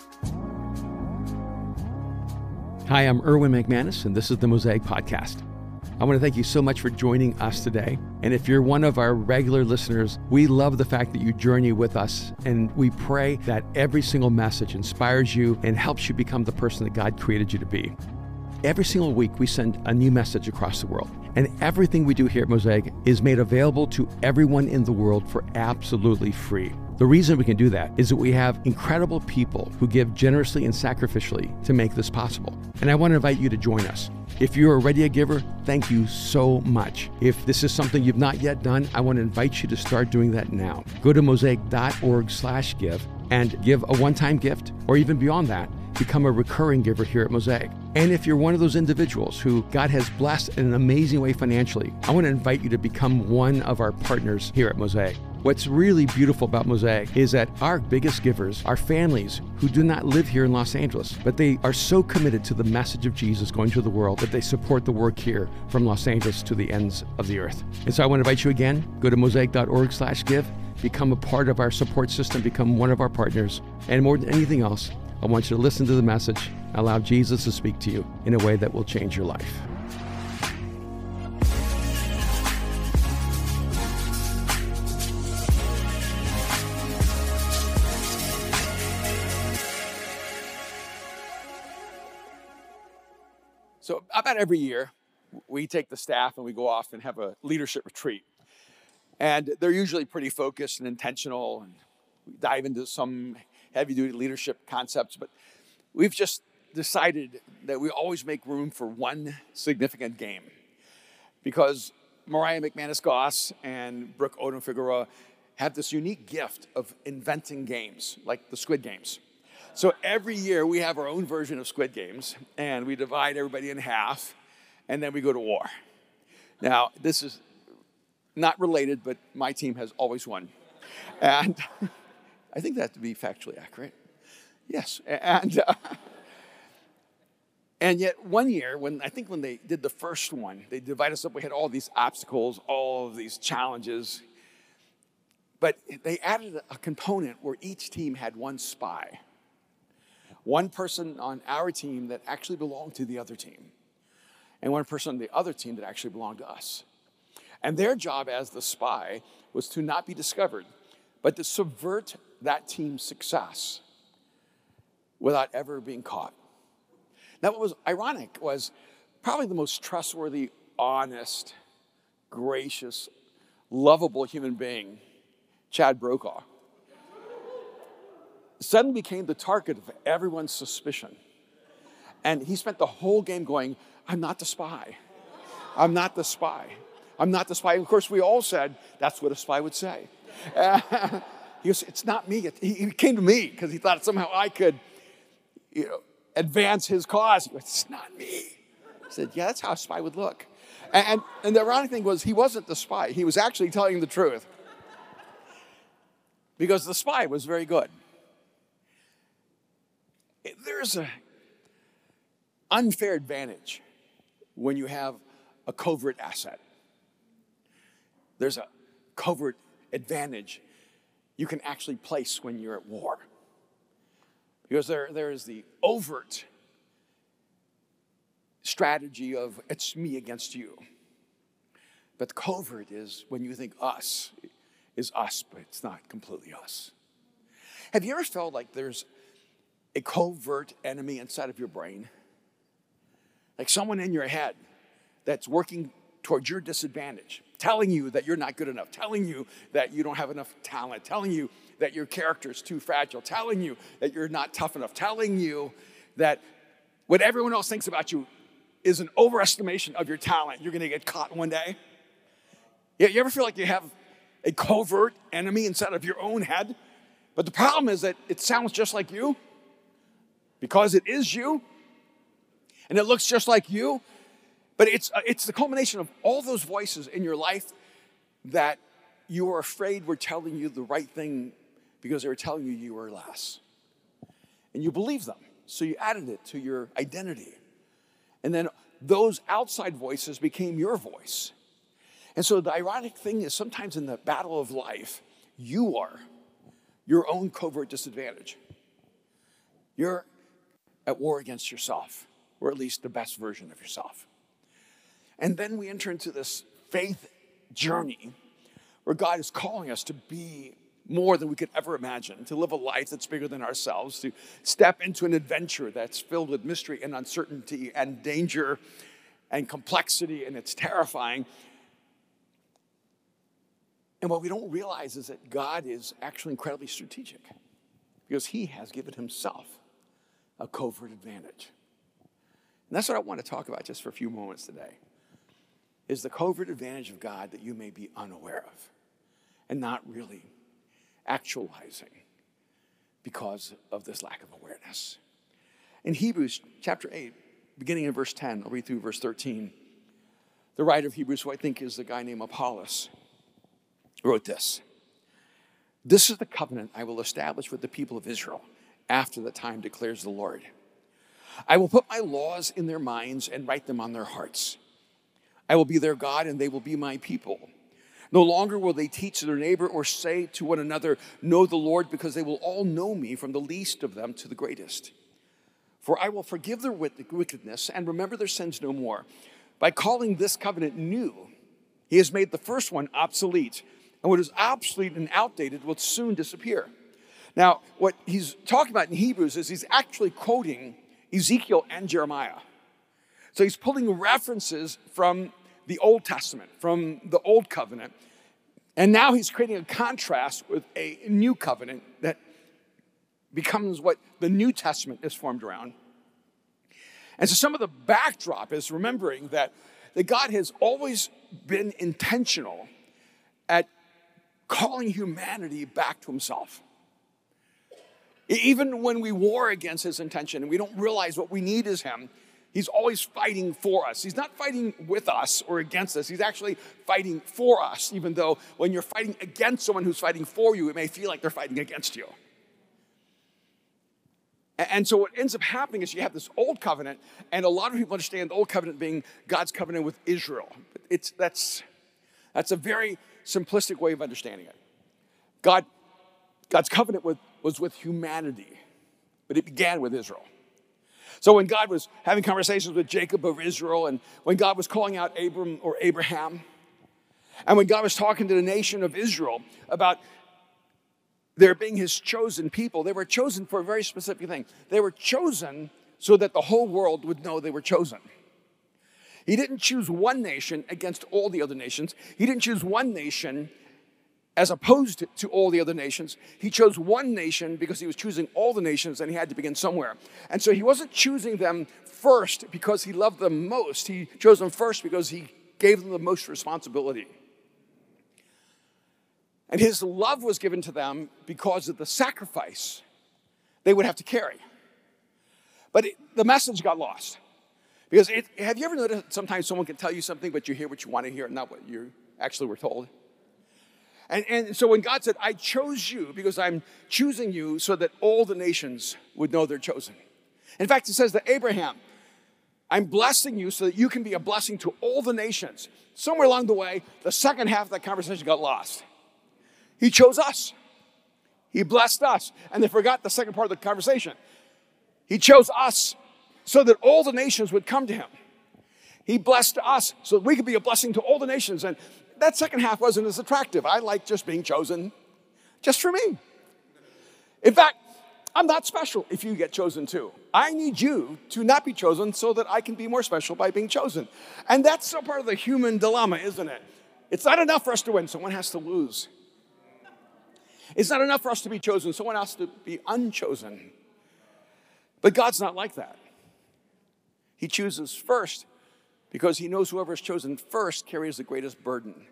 Hi, I'm Erwin McManus, and this is the Mosaic Podcast. I want to thank you so much for joining us today. And if you're one of our regular listeners, we love the fact that you journey with us, and we pray that every single message inspires you and helps you become the person that God created you to be. Every single week, we send a new message across the world, and everything we do here at Mosaic is made available to everyone in the world for absolutely free. The reason we can do that is that we have incredible people who give generously and sacrificially to make this possible. And I want to invite you to join us. If you're already a giver, thank you so much. If this is something you've not yet done, I want to invite you to start doing that now. Go to mosaic.org/give and give a one-time gift, or even beyond that, become a recurring giver here at Mosaic. And if you're one of those individuals who God has blessed in an amazing way financially, I want to invite you to become one of our partners here at Mosaic. What's really beautiful about Mosaic is that our biggest givers are families who do not live here in Los Angeles, but they are so committed to the message of Jesus going to the world that they support the work here from Los Angeles to the ends of the earth. And so I want to invite you again, go to mosaic.org/give, become a part of our support system, become one of our partners. And more than anything else, I want you to listen to the message, allow Jesus to speak to you in a way that will change your life. So about every year, we take the staff and we go off and have a leadership retreat. And they're usually pretty focused and intentional, and we dive into some heavy-duty leadership concepts. But we've just decided that we always make room for one significant game, because Mariah McManus Goss and Brooke Odom Figueroa have this unique gift of inventing games, like the Squid Games. So every year we have our own version of Squid Games, and we divide everybody in half, and then we go to war. Now, this is not related, but my team has always won. And I think that to be factually accurate. Yes. And yet one year, when they did the first one, they divided us up. We had all these obstacles, all of these challenges. But they added a component where each team had one spy. One person on our team that actually belonged to the other team, and one person on the other team that actually belonged to us. And their job as the spy was to not be discovered, but to subvert that team's success without ever being caught. Now, what was ironic was probably the most trustworthy, honest, gracious, lovable human being, Chad Brokaw, suddenly became the target of everyone's suspicion. And he spent the whole game going, I'm not the spy. I'm not the spy. I'm not the spy. And of course, we all said, that's what a spy would say. He goes, it's not me. He came to me because he thought somehow I could, advance his cause. He goes, it's not me. I said, yeah, that's how a spy would look. And the ironic thing was, he wasn't the spy. He was actually telling the truth. Because the spy was very good. There's an unfair advantage when you have a covert asset. There's a covert advantage you can actually place when you're at war. Because there is the overt strategy of it's me against you. But the covert is when you think us is us, but it's not completely us. Have you ever felt like there's a covert enemy inside of your brain? Like someone in your head that's working towards your disadvantage, telling you that you're not good enough, telling you that you don't have enough talent, telling you that your character is too fragile, telling you that you're not tough enough, telling you that what everyone else thinks about you is an overestimation of your talent. You're going to get caught one day. You ever feel like you have a covert enemy inside of your own head? But the problem is that it sounds just like you, because it is you, and it looks just like you. But it's the culmination of all those voices in your life that you are afraid were telling you the right thing because they were telling you you were less. And you believe them, so you added it to your identity. And then those outside voices became your voice. And so the ironic thing is sometimes in the battle of life, you are your own covert disadvantage. You're at war against yourself, or at least the best version of yourself. And then we enter into this faith journey where God is calling us to be more than we could ever imagine, to live a life that's bigger than ourselves, to step into an adventure that's filled with mystery and uncertainty and danger and complexity, and it's terrifying. And what we don't realize is that God is actually incredibly strategic, because he has given himself a covert advantage. And that's what I want to talk about just for a few moments today, is the covert advantage of God that you may be unaware of and not really actualizing because of this lack of awareness. In Hebrews chapter 8, beginning in verse 10, I'll read through verse 13, the writer of Hebrews, who I think is the guy named Apollos, wrote this: "This is the covenant I will establish with the people of Israel after the time, declares the Lord. I will put my laws in their minds and write them on their hearts. I will be their God, and they will be my people. No longer will they teach their neighbor or say to one another, 'Know the Lord,' because they will all know me, from the least of them to the greatest. For I will forgive their wickedness and remember their sins no more. By calling this covenant new, he has made the first one obsolete, and what is obsolete and outdated will soon disappear." Now, what he's talking about in Hebrews is he's actually quoting Ezekiel and Jeremiah. So he's pulling references from the Old Testament, from the Old Covenant, and now he's creating a contrast with a new covenant that becomes what the New Testament is formed around. And so some of the backdrop is remembering that God has always been intentional at calling humanity back to himself. Even when we war against his intention and we don't realize what we need is him, he's always fighting for us. He's not fighting with us or against us. He's actually fighting for us, even though when you're fighting against someone who's fighting for you, it may feel like they're fighting against you. And so what ends up happening is you have this old covenant, and a lot of people understand the old covenant being God's covenant with Israel. That's a very simplistic way of understanding it. God's covenant was with humanity, but it began with Israel. So when God was having conversations with Jacob of Israel, and when God was calling out Abram or Abraham, and when God was talking to the nation of Israel about their being his chosen people, they were chosen for a very specific thing. They were chosen so that the whole world would know they were chosen. He didn't choose one nation against all the other nations. He didn't choose one nation as opposed to all the other nations. He chose one nation because he was choosing all the nations, and he had to begin somewhere. And so he wasn't choosing them first because he loved them most. He chose them first because he gave them the most responsibility. And his love was given to them because of the sacrifice they would have to carry. But the message got lost. Because have you ever noticed that sometimes someone can tell you something, but you hear what you want to hear, not what you actually were told? And so when God said, "I chose you because I'm choosing you so that all the nations would know they're chosen." In fact, it says that Abraham, "I'm blessing you so that you can be a blessing to all the nations." Somewhere along the way, the second half of that conversation got lost. He chose us. He blessed us. And they forgot the second part of the conversation. He chose us so that all the nations would come to him. He blessed us so that we could be a blessing to all the nations. And that second half wasn't as attractive. I like just being chosen just for me. In fact, I'm not special if you get chosen too. I need you to not be chosen so that I can be more special by being chosen. And that's still part of the human dilemma, isn't it? It's not enough for us to win. Someone has to lose. It's not enough for us to be chosen. Someone has to be unchosen. But God's not like that. He chooses first because he knows whoever is chosen first carries the greatest burden.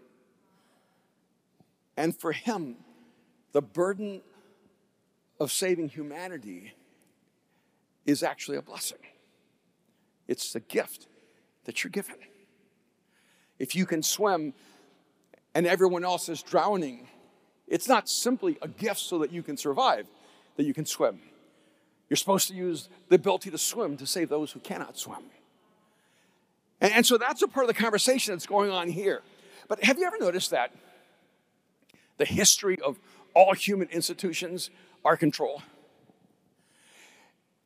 And for him, the burden of saving humanity is actually a blessing. It's the gift that you're given. If you can swim and everyone else is drowning, it's not simply a gift so that you can survive, that you can swim. You're supposed to use the ability to swim to save those who cannot swim. And so that's a part of the conversation that's going on here. But have you ever noticed that the history of all human institutions are control?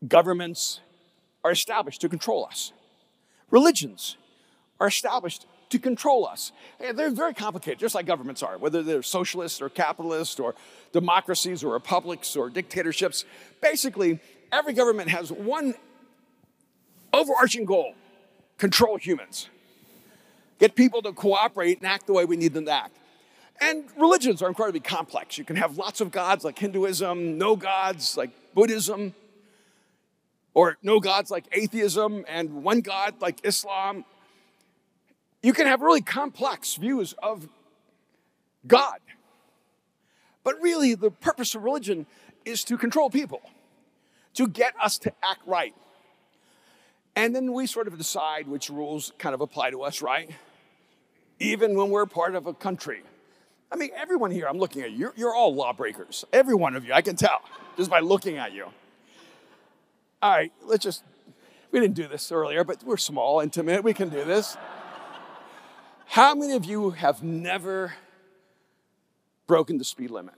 Governments are established to control us. Religions are established to control us. And they're very complicated, just like governments are, whether they're socialist or capitalist or democracies or republics or dictatorships. Basically, every government has one overarching goal: control humans. Get people to cooperate and act the way we need them to act. And religions are incredibly complex. You can have lots of gods like Hinduism, no gods like Buddhism, or no gods like atheism, and one God like Islam. You can have really complex views of God. But really, the purpose of religion is to control people, to get us to act right. And then we sort of decide which rules kind of apply to us, right? Even when we're part of a country. I mean, everyone here, I'm looking at you, you're all lawbreakers. Every one of you, I can tell, just by looking at you. All right, we didn't do this earlier, but we're small, intimate, we can do this. How many of you have never broken the speed limit?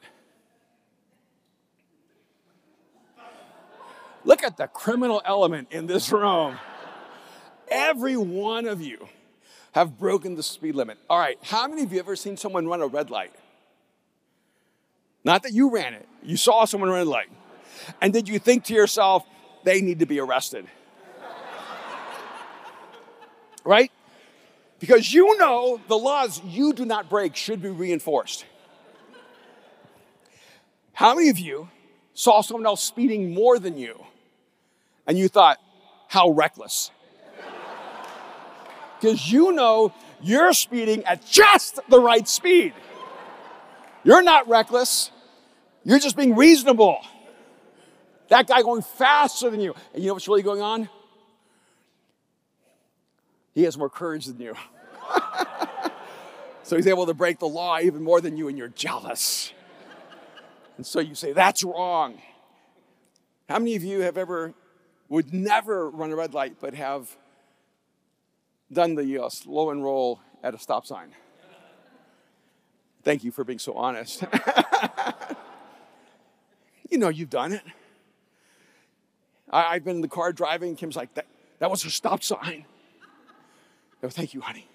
Look at the criminal element in this room. Every one of you have broken the speed limit. All right, how many of you ever seen someone run a red light? Not that you ran it, you saw someone run a red light. And did you think to yourself, they need to be arrested? Right? Because you know the laws you do not break should be reinforced. How many of you saw someone else speeding more than you and you thought, how reckless? Because you know you're speeding at just the right speed. You're not reckless. You're just being reasonable. That guy going faster than you. And you know what's really going on? He has more courage than you. So he's able to break the law even more than you, and you're jealous. And so you say, that's wrong. How many of you would never run a red light, but have done the slow and roll at a stop sign? Thank you for being so honest. You know you've done it. I've been in the car driving. Kim's like, that was a stop sign. Oh, thank you, honey.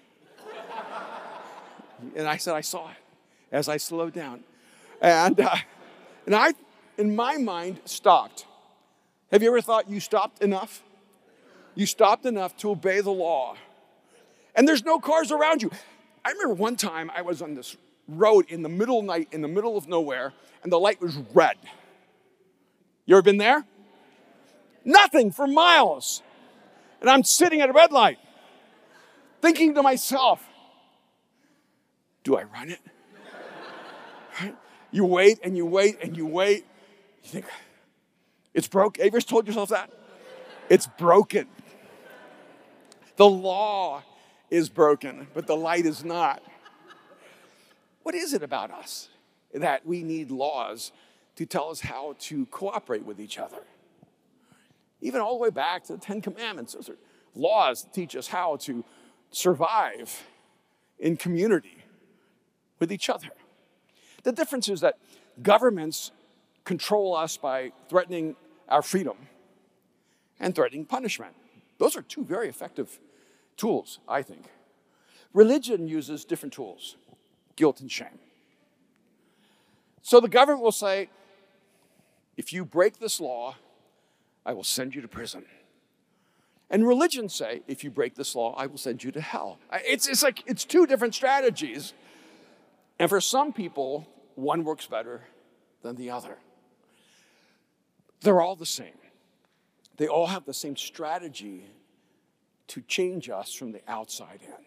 And I said, I saw it as I slowed down. And I, in my mind, stopped. Have you ever thought you stopped enough? You stopped enough to obey the law. And there's no cars around you. I remember one time I was on this road in the middle of the night, in the middle of nowhere, and the light was red. You ever been there? Nothing for miles. And I'm sitting at a red light, thinking to myself, do I run it? Right? You wait and you wait and you wait. You think, it's broken. Have you ever told yourself that? It's broken. The law is broken, but the light is not. What is it about us that we need laws to tell us how to cooperate with each other? Even all the way back to the Ten Commandments, those are laws that teach us how to survive in community with each other. The difference is that governments control us by threatening our freedom and threatening punishment. Those are two very effective tools, I think. Religion uses different tools, guilt and shame. So the government will say, if you break this law, I will send you to prison. And religions say, if you break this law, I will send you to hell. It's two different strategies. And for some people, one works better than the other. They're all the same. They all have the same strategy to change us from the outside in,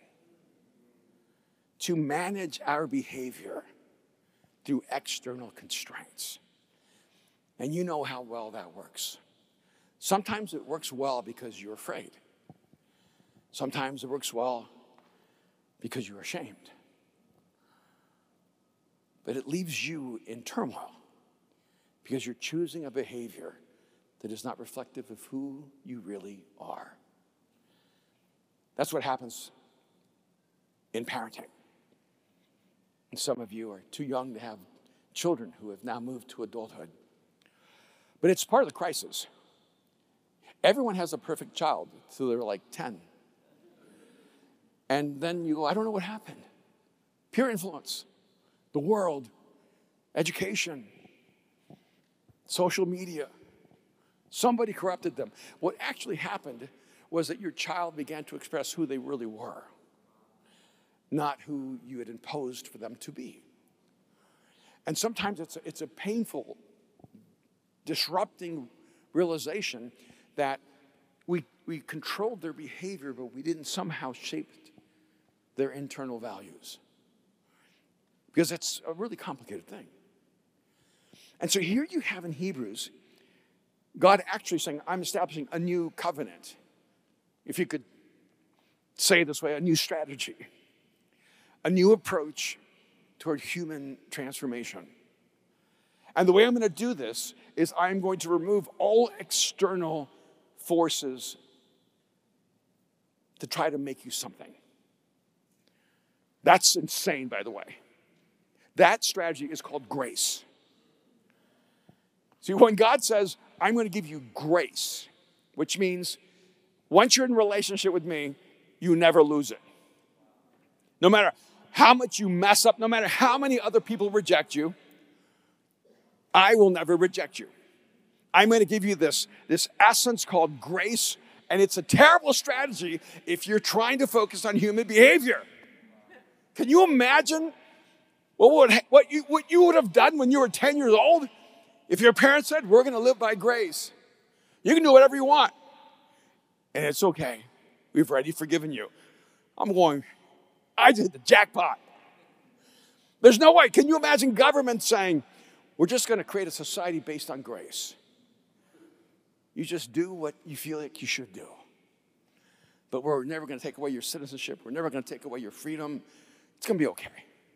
to manage our behavior through external constraints. And you know how well that works. Sometimes it works well because you're afraid. Sometimes it works well because you're ashamed. But it leaves you in turmoil because you're choosing a behavior that is not reflective of who you really are. That's what happens in parenting. And some of you are too young to have children who have now moved to adulthood. But it's part of the crisis. Everyone has a perfect child till they're like 10. And then you go, I don't know what happened. Peer influence, the world, education, social media. Somebody corrupted them. What actually happened was that your child began to express who they really were, not who you had imposed for them to be. And sometimes it's a painful, disrupting realization that we controlled their behavior, but we didn't somehow shape their internal values. Because it's a really complicated thing. And so here you have in Hebrews, God actually saying, I'm establishing a new covenant. If you could say it this way, a new strategy, a new approach toward human transformation. And the way I'm going to do this is I'm going to remove all external forces to try to make you something. That's insane, by the way. That strategy is called grace. See, when God says, I'm going to give you grace, which means once you're in relationship with me, you never lose it. No matter how much you mess up, no matter how many other people reject you, I will never reject you. I'm going to give you this essence called grace, and it's a terrible strategy if you're trying to focus on human behavior. Can you imagine what you would have done when you were 10 years old if your parents said, we're going to live by grace? You can do whatever you want, and it's okay. We've already forgiven you. I'm going, I did the jackpot. There's no way. Can you imagine government saying, we're just going to create a society based on grace? You just do what you feel like you should do. But we're never going to take away your citizenship. We're never going to take away your freedom. It's going to be okay.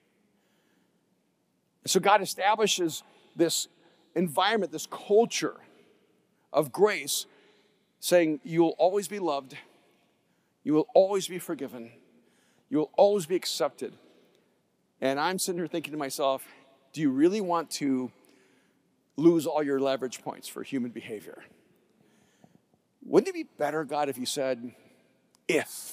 And so God establishes this environment, this culture of grace, saying you will always be loved. You will always be forgiven. You will always be accepted. And I'm sitting here thinking to myself, do you really want to lose all your leverage points for human behavior? Wouldn't it be better, God, if you said, if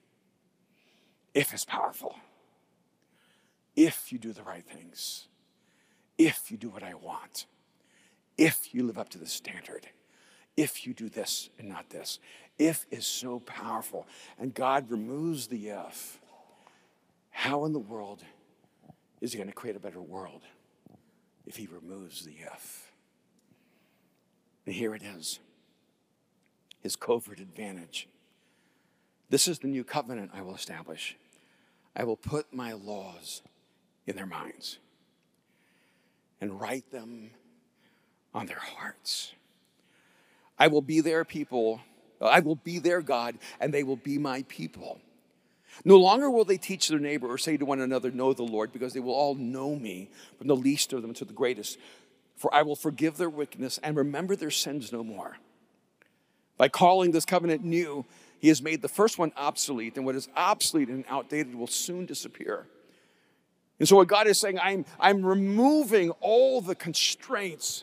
is powerful, if you do the right things, if you do what I want, if you live up to the standard, if you do this and not this. If is so powerful. And God removes the if. How in the world is he going to create a better world if he removes the if? And here it is. His covert advantage. This is the new covenant I will establish. I will put my laws in their minds and write them on their hearts. I will be their people. I will be their God, and they will be my people. No longer will they teach their neighbor or say to one another, know the Lord, because they will all know me, from the least of them to the greatest. For I will forgive their wickedness and remember their sins no more. By calling this covenant new, he has made the first one obsolete, and what is obsolete and outdated will soon disappear. And so what God is saying, I'm removing all the constraints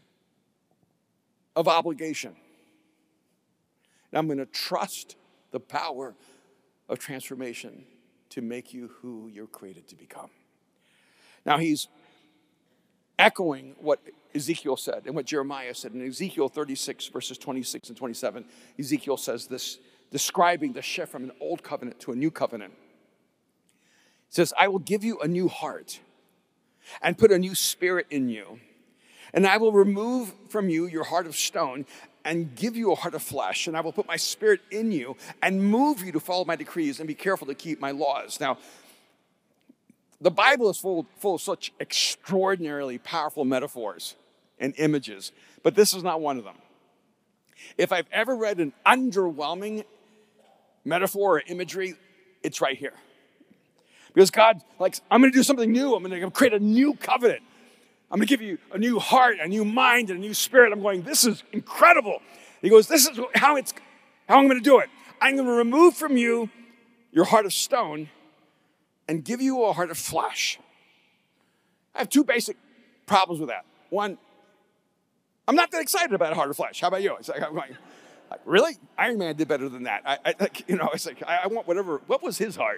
of obligation. And I'm going to trust the power of transformation to make you who you're created to become. Now he's echoing what Ezekiel said and what Jeremiah said. In Ezekiel 36, verses 26 and 27, Ezekiel says this, describing the shift from an old covenant to a new covenant. He says, I will give you a new heart and put a new spirit in you. And I will remove from you your heart of stone and give you a heart of flesh. And I will put my spirit in you and move you to follow my decrees and be careful to keep my laws. Now, the Bible is full of such extraordinarily powerful metaphors and images, but this is not one of them. If I've ever read an underwhelming metaphor or imagery, it's right here. Because God, I'm going to do something new. I'm going to create a new covenant. I'm going to give you a new heart, a new mind, and a new spirit. I'm going, this is incredible. He goes, this is how I'm going to do it. I'm going to remove from you your heart of stone and give you a heart of flesh. I have two basic problems with that. One, I'm not that excited about a heart of flesh. How about you? It's like, I'm going, Like, really? Iron Man did better than that. It's like, I want whatever. What was his heart?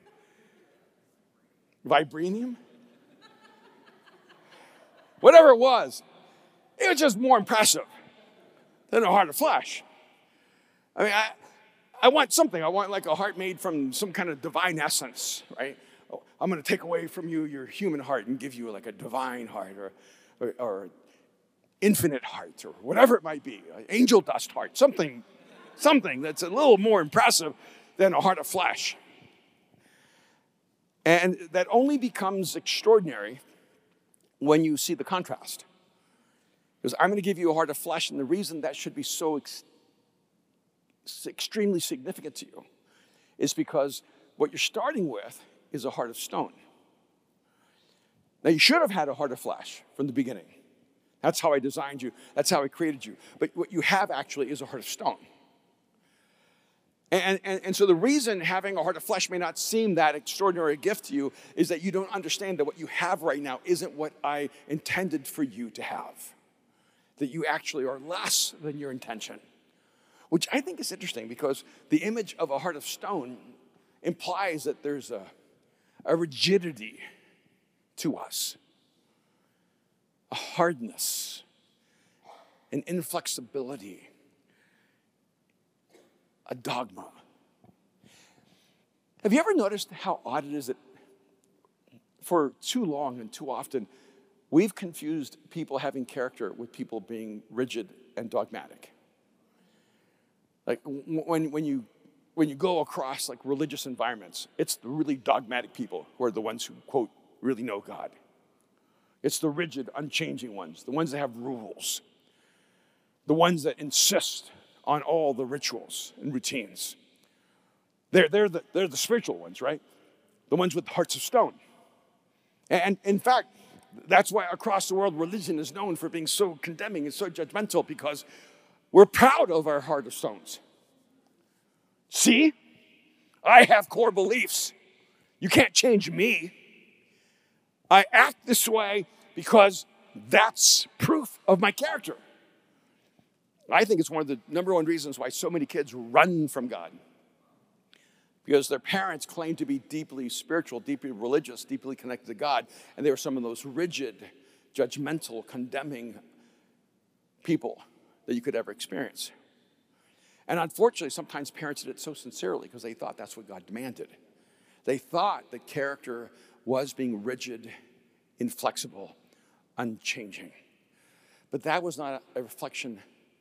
Vibranium? Whatever it was just more impressive than a heart of flesh. I mean, I want something. I want like a heart made from some kind of divine essence, right? I'm going to take away from you your human heart and give you like a divine heart or infinite heart or whatever it might be, angel dust heart, something that's a little more impressive than a heart of flesh. And that only becomes extraordinary when you see the contrast. Because I'm going to give you a heart of flesh, and the reason that should be so extremely significant to you is because what you're starting with is a heart of stone. Now, you should have had a heart of flesh from the beginning. That's how I designed you. That's how I created you. But what you have actually is a heart of stone. And so the reason having a heart of flesh may not seem that extraordinary a gift to you is that you don't understand that what you have right now isn't what I intended for you to have. That you actually are less than your intention. Which I think is interesting because the image of a heart of stone implies that there's a rigidity to us. A hardness, an inflexibility, a dogma. Have you ever noticed how odd it is that for too long and too often, we've confused people having character with people being rigid and dogmatic? Like when you go across like religious environments, it's the really dogmatic people who are the ones who, quote, really know God. It's the rigid, unchanging ones, the ones that have rules, the ones that insist on all the rituals and routines. They're the spiritual ones, right? The ones with hearts of stone. And in fact, that's why across the world, religion is known for being so condemning and so judgmental, because we're proud of our heart of stones. See, I have core beliefs. You can't change me. I act this way because that's proof of my character. I think it's one of the number one reasons why so many kids run from God. Because their parents claim to be deeply spiritual, deeply religious, deeply connected to God, and they were some of those rigid, judgmental, condemning people that you could ever experience. And unfortunately, sometimes parents did it so sincerely because they thought that's what God demanded. They thought that character was being rigid, inflexible, unchanging. But that was not a reflection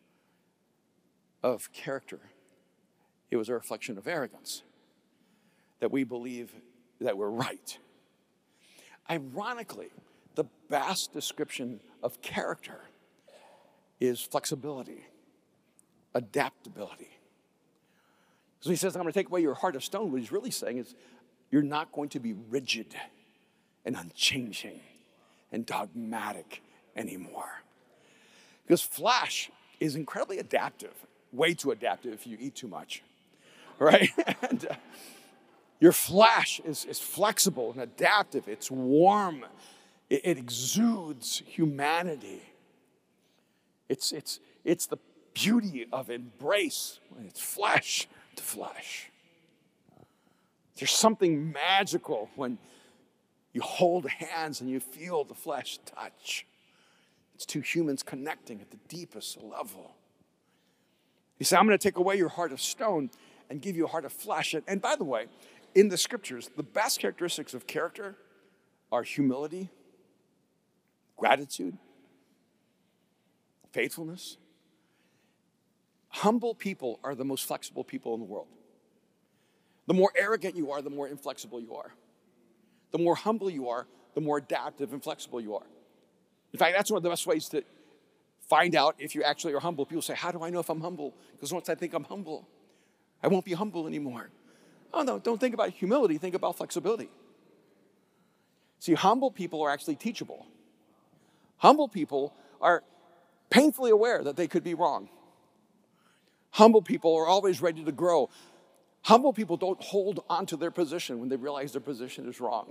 of character. It was a reflection of arrogance, that we believe that we're right. Ironically, the best description of character is flexibility, adaptability. So he says, I'm going to take away your heart of stone. What he's really saying is, you're not going to be rigid and unchanging and dogmatic anymore. Because flesh is incredibly adaptive, way too adaptive if you eat too much, right? And your flesh is flexible and adaptive. It's warm. It exudes humanity. It's the beauty of embrace when it's flesh to flesh. There's something magical when you hold hands and you feel the flesh touch. It's two humans connecting at the deepest level. He said, I'm going to take away your heart of stone and give you a heart of flesh. And by the way, in the scriptures, the best characteristics of character are humility, gratitude, faithfulness. Humble people are the most flexible people in the world. The more arrogant you are, the more inflexible you are. The more humble you are, the more adaptive and flexible you are. In fact, that's one of the best ways to find out if you actually are humble. People say, how do I know if I'm humble? Because once I think I'm humble, I won't be humble anymore. Oh no, don't think about humility, think about flexibility. See, humble people are actually teachable. Humble people are painfully aware that they could be wrong. Humble people are always ready to grow. Humble people don't hold onto their position when they realize their position is wrong.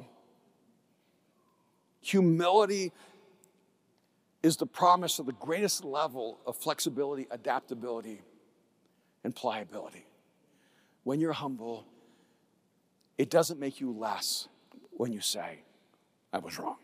Humility is the promise of the greatest level of flexibility, adaptability, and pliability. When you're humble, it doesn't make you less when you say, I was wrong.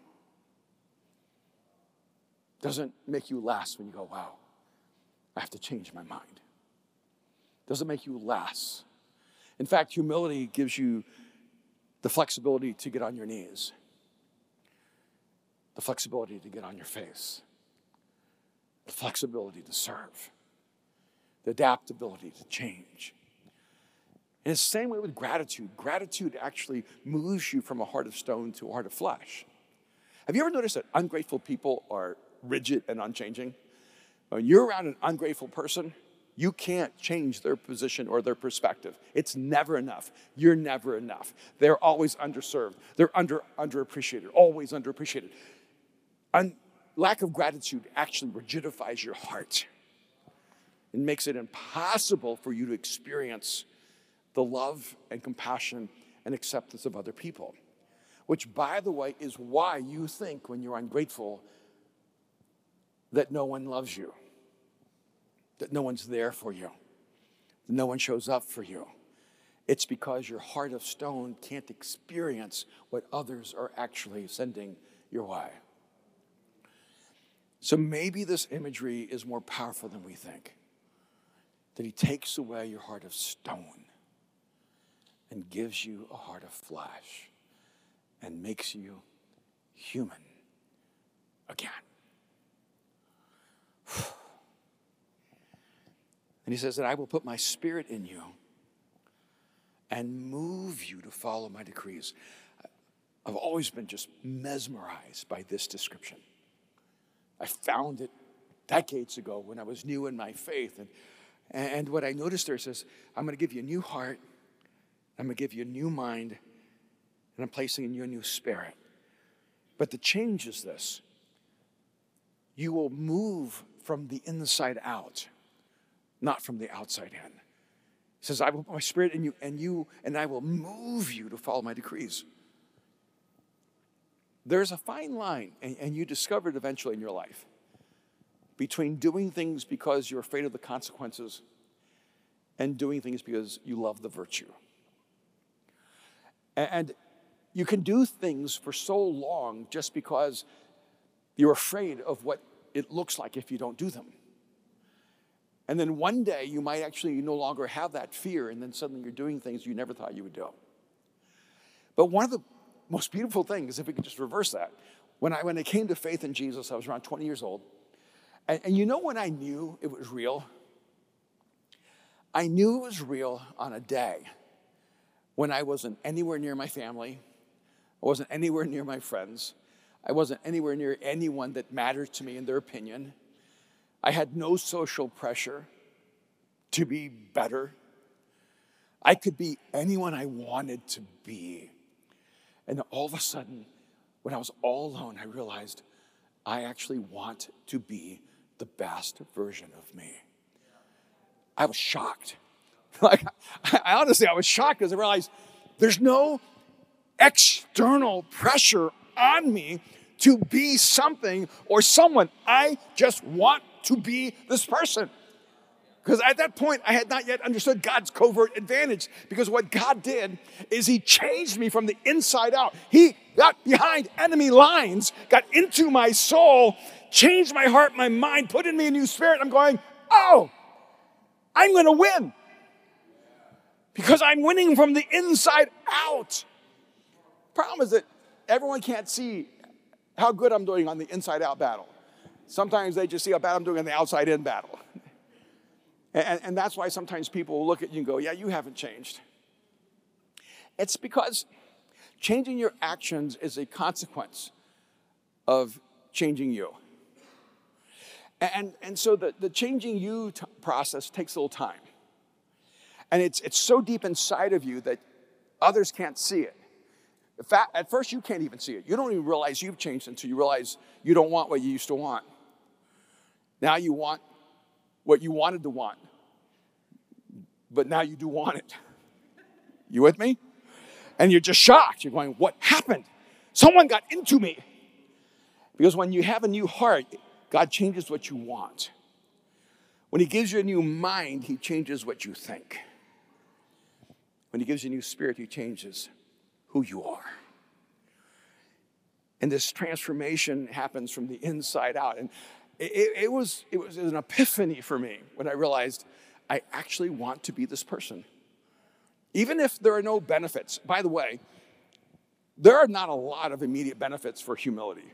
It doesn't make you less when you go, wow, I have to change my mind. It doesn't make you less. In fact, humility gives you the flexibility to get on your knees, the flexibility to get on your face, the flexibility to serve, the adaptability to change. And it's the same way with gratitude. Gratitude actually moves you from a heart of stone to a heart of flesh. Have you ever noticed that ungrateful people are rigid and unchanging? When you're around an ungrateful person, you can't change their position or their perspective. It's never enough. You're never enough. They're always underserved. They're underappreciated, always underappreciated. Lack of gratitude actually rigidifies your heart. It makes it impossible for you to experience the love and compassion and acceptance of other people, which, by the way, is why you think when you're ungrateful that no one loves you, that no one's there for you, that no one shows up for you. It's because your heart of stone can't experience what others are actually sending your way. So maybe this imagery is more powerful than we think, that he takes away your heart of stone and gives you a heart of flesh and makes you human again. And he says that I will put my spirit in you and move you to follow my decrees. I've always been just mesmerized by this description. I found it decades ago when I was new in my faith. And what I noticed there says, I'm going to give you a new heart. I'm going to give you a new mind. And I'm placing in you a new spirit. But the change is this. You will move from the inside out, not from the outside in. He says, I will put my spirit in you, and I will move you to follow my decrees. There's a fine line, and you discover it eventually in your life, between doing things because you're afraid of the consequences and doing things because you love the virtue. And you can do things for so long just because you're afraid of what it looks like if you don't do them. And then one day you might actually no longer have that fear, and then suddenly you're doing things you never thought you would do. But one of the most beautiful things, if we could just reverse that, when I came to faith in Jesus, I was around 20 years old. And you know when I knew it was real? I knew it was real on a day when I wasn't anywhere near my family. I wasn't anywhere near my friends. I wasn't anywhere near anyone that mattered to me in their opinion. I had no social pressure to be better. I could be anyone I wanted to be. And all of a sudden, when I was all alone, I realized I actually want to be the best version of me. I was shocked. I honestly was shocked because I realized there's no external pressure on me to be something or someone. I just want to be this person. Because at that point, I had not yet understood God's covert advantage. Because what God did is he changed me from the inside out. He got behind enemy lines, got into my soul, changed my heart, my mind, put in me a new spirit. I'm going, oh, I'm going to win. Because I'm winning from the inside out. Problem is that everyone can't see how good I'm doing on the inside out battle. Sometimes they just see how bad I'm doing on the outside in battle. And that's why sometimes people will look at you and go, yeah, you haven't changed. It's because changing your actions is a consequence of changing you. And so the changing you process takes a little time. And it's so deep inside of you that others can't see it. In fact, at first you can't even see it. You don't even realize you've changed until you realize you don't want what you used to want. Now you want what you wanted to want. But now you do want it. You with me? And you're just shocked. You're going, what happened? Someone got into me. Because when you have a new heart, God changes what you want. When he gives you a new mind, he changes what you think. When he gives you a new spirit, he changes who you are. And this transformation happens from the inside out. And it was an epiphany for me when I realized I actually want to be this person. Even if there are no benefits. By the way, there are not a lot of immediate benefits for humility.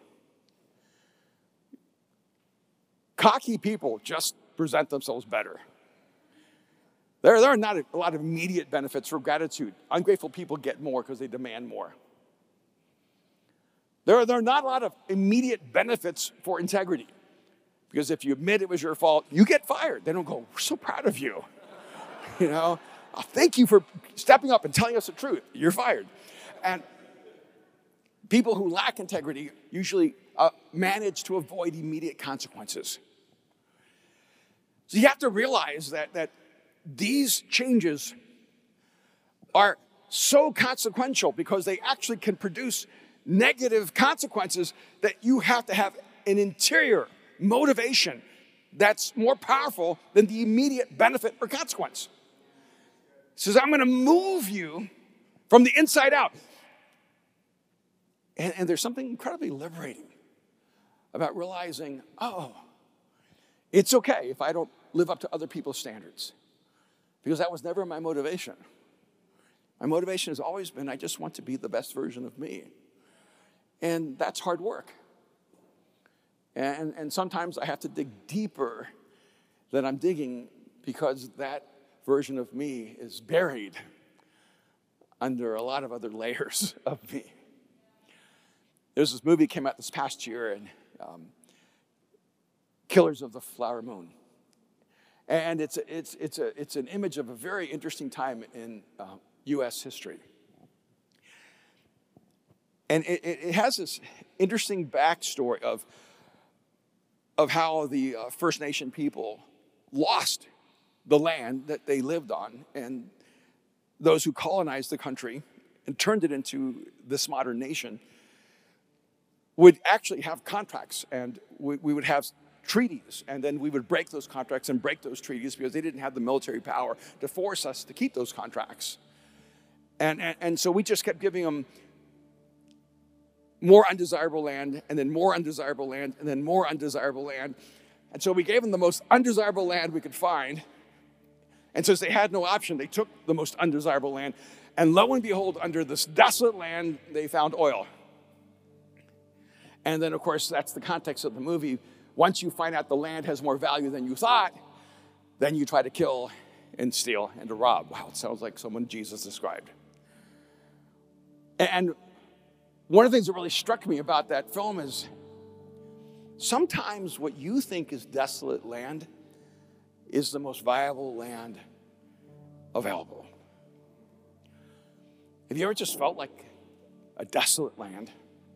Cocky people just present themselves better. There are not a lot of immediate benefits for gratitude. Ungrateful people get more because they demand more. There are not a lot of immediate benefits for integrity. Because if you admit it was your fault, you get fired. They don't go, we're so proud of you. Oh, thank you for stepping up and telling us the truth. You're fired. And people who lack integrity usually manage to avoid immediate consequences. So you have to realize that these changes are so consequential because they actually can produce negative consequences that you have to have an interior motivation that's more powerful than the immediate benefit or consequence. It says, I'm going to move you from the inside out. And there's something incredibly liberating about realizing, it's okay if I don't live up to other people's standards. Because that was never my motivation. My motivation has always been, I just want to be the best version of me. And that's hard work. And sometimes I have to dig deeper than I'm digging because that version of me is buried under a lot of other layers of me. There's this movie that came out this past year, and Killers of the Flower Moon. And it's an image of a very interesting time in U.S. history. And it has this interesting backstory of how the First Nation people lost the land that they lived on, and those who colonized the country and turned it into this modern nation would actually have contracts, and we would have treaties, and then we would break those contracts and break those treaties because they didn't have the military power to force us to keep those contracts. And so we just kept giving them more undesirable land, and then more undesirable land, and then more undesirable land. And so we gave them the most undesirable land we could find. And since they had no option, they took the most undesirable land. And lo and behold, under this desolate land, they found oil. And then, of course, that's the context of the movie. Once you find out the land has more value than you thought, then you try to kill and steal and to rob. Wow, it sounds like someone Jesus described. And one of the things that really struck me about that film is sometimes what you think is desolate land is the most viable land available. Have you ever just felt like a desolate land?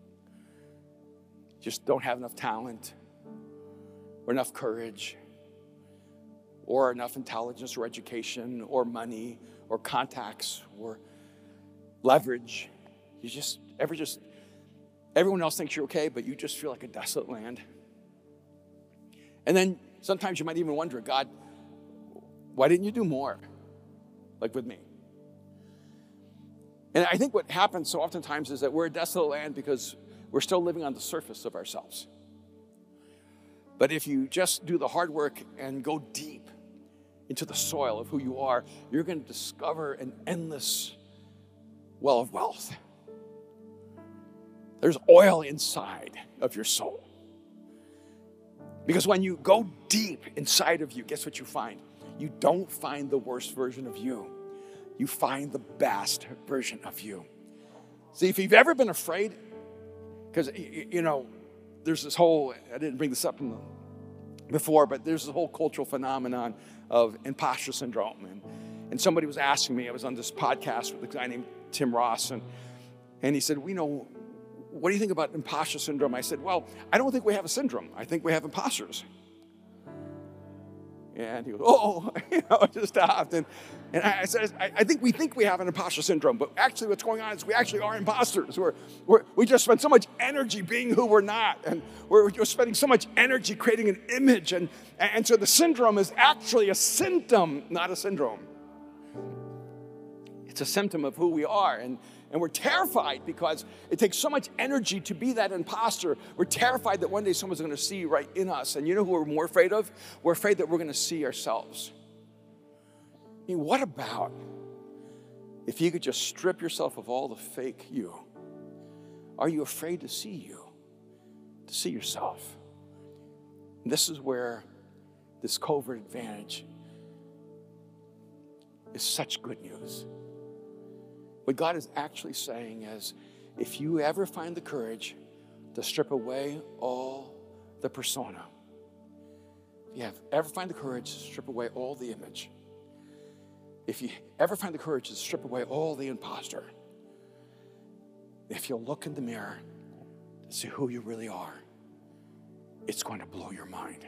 Just don't have enough talent or enough courage or enough intelligence or education or money or contacts or leverage. Everyone else thinks you're okay, but you just feel like a desolate land. And then sometimes you might even wonder, God, why didn't you do more? Like with me. And I think what happens so oftentimes is that we're a desolate land because we're still living on the surface of ourselves. But if you just do the hard work and go deep into the soil of who you are, you're going to discover an endless well of wealth. There's oil inside of your soul. Because when you go deep inside of you, guess what you find? You don't find the worst version of you. You find the best version of you. See, if you've ever been afraid, because, there's this whole, I didn't bring this up before, but there's this whole cultural phenomenon of imposter syndrome. And somebody was asking me, I was on this podcast with a guy named Tim Ross, and he said, what do you think about imposter syndrome? I said, well, I don't think we have a syndrome. I think we have imposters. And he goes, oh, it just stopped. And I said, I think we have an imposter syndrome, but actually what's going on is we actually are imposters. We just spend so much energy being who we're not, and we're just spending so much energy creating an image. And so the syndrome is actually a symptom, not a syndrome. It's a symptom of who we are. And we're terrified because it takes so much energy to be that imposter. We're terrified that one day someone's going to see right in us. And you know who we're more afraid of? We're afraid that we're going to see ourselves. I mean, what about if you could just strip yourself of all the fake you? Are you afraid to see you, to see yourself? And this is where this covert advantage is such good news. What God is actually saying is, if you ever find the courage to strip away all the persona, if you ever find the courage to strip away all the image, if you ever find the courage to strip away all the imposter, if you'll look in the mirror to see who you really are, it's going to blow your mind.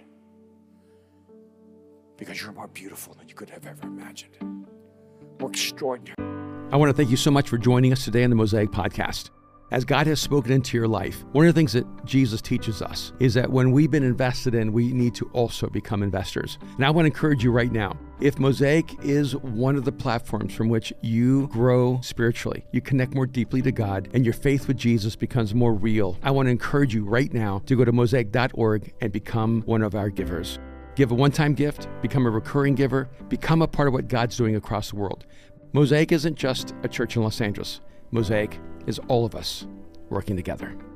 Because you're more beautiful than you could have ever imagined. More extraordinary. I want to thank you so much for joining us today on the Mosaic Podcast. As God has spoken into your life, one of the things that Jesus teaches us is that when we've been invested in, we need to also become investors. And I want to encourage you right now, if Mosaic is one of the platforms from which you grow spiritually, you connect more deeply to God, and your faith with Jesus becomes more real, I want to encourage you right now to go to mosaic.org and become one of our givers. Give a one-time gift, become a recurring giver, become a part of what God's doing across the world. Mosaic isn't just a church in Los Angeles. Mosaic is all of us working together.